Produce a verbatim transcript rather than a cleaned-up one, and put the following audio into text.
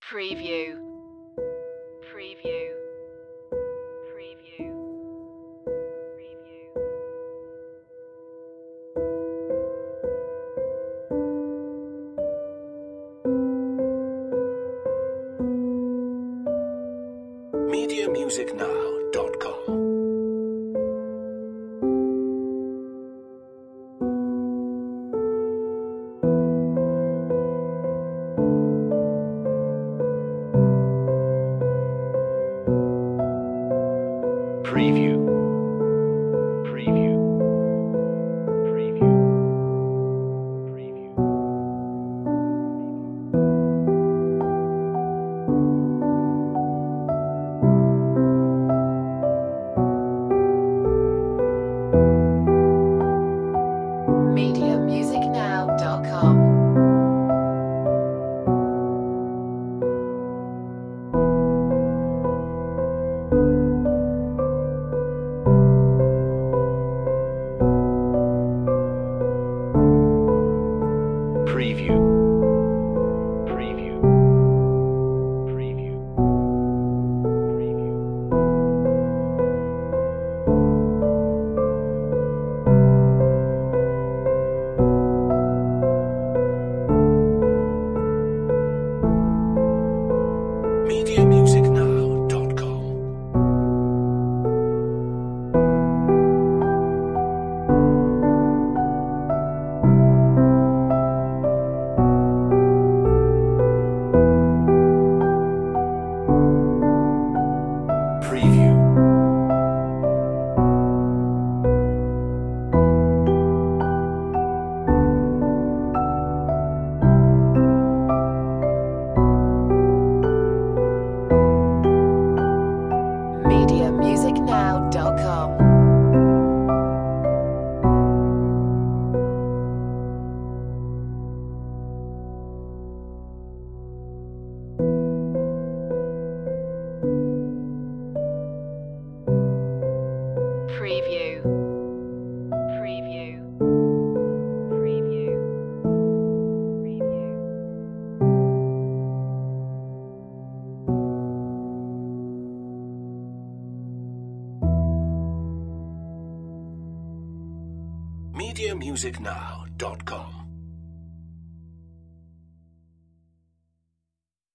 Preview. Preview. Preview. Preview. media music now dot com Preview. Preview. Preview. Preview. media music now dot com. Preview. Preview. Preview. Preview. media music now dot com Preview. media music now dot com. Preview. Preview. Preview. Preview. media music now dot com